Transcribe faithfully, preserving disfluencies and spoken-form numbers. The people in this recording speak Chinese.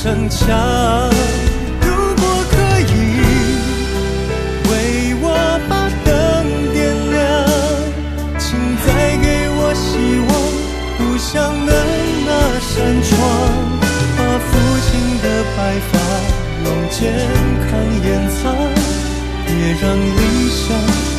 逞强。如果可以为我把灯点亮，请再给我希望，不想的那扇窗，把父亲的白发用健康掩藏，别让理想